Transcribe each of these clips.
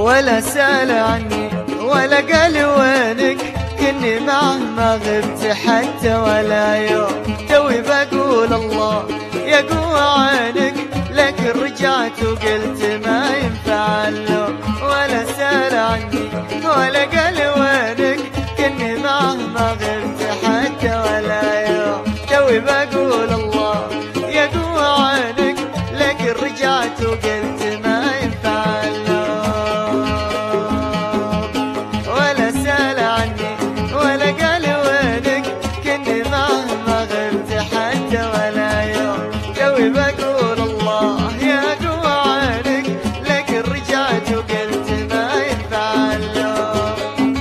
ولا سأل عني ولا قال وينك، كني معه ما غبت حتى ولا يوم. توي بقول الله يقوى عينك، لكن رجعت وقلت ما ينفع اللوم. ولا سأل عني ولا قال وينك، كني معه ما غبت حتى ولا يوم. توي بقول الله يقوى عينك، لكن رجعت وقلت ما ينفع اللوم. ولا سأل عني ولا قال وينك، كني معه ما غبت حتى ولا يوم. توي بقول الله يقوى عينك، لكن رجعت وقلت ما ينفع اللوم.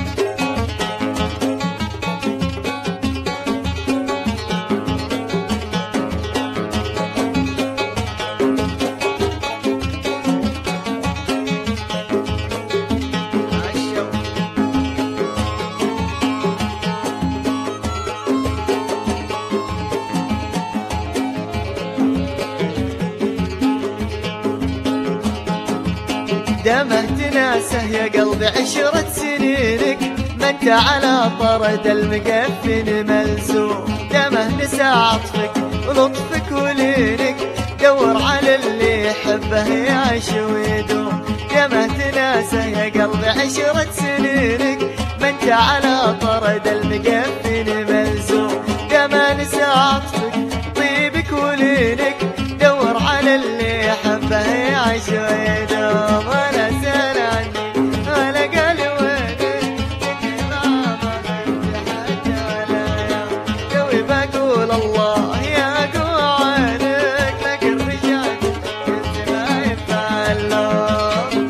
دمه تناسه يا قلبي 10 سنينك، ما انت على طرد المقفن ملزوم. دمه نسى عطفك ولطفك ولينك، دور على اللي يحبه يعيش ويدوم. دمه تناسه يا قلبي 10 سنينك، ما انت على طرد المقفن ملزوم. دمه نسى عطفك طيبك ولينك، دور على اللي يحبه يعيش ويدوم. ولا سأل عني ولا قال وينك، كني معه ما غبت حتى ولا يوم. توي بقول الله يقوى عينك، لكن رجعت قلت ما ينفع اللوم.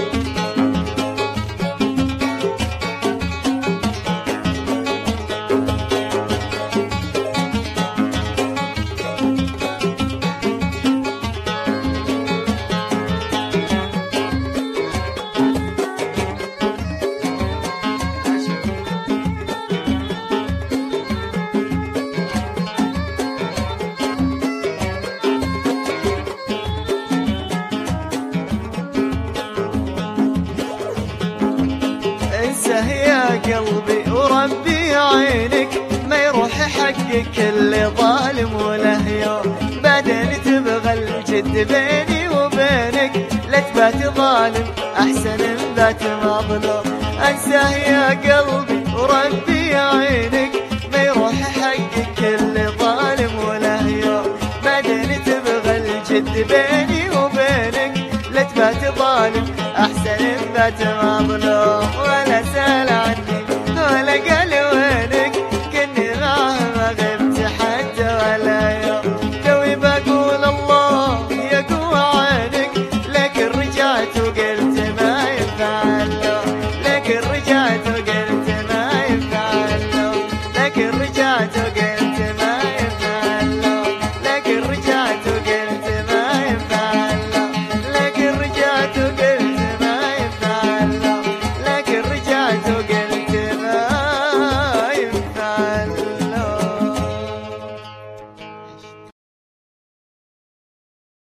انسه يا قلبي وربي عينك، ما يروح حقك اللي ظالم وله يوم. بعدين تبغى الجد بيني وبينك، لا تبات ظالم احسن من بات مظلوم. انسه يا قلبي وربي عينك، ما يروح حقك اللي ظالم وله يوم. بعدين تبغى الجد بيني وبينك، لا تبات ظالم احسن من بات مظلوم. ولا سأل عني ولا قال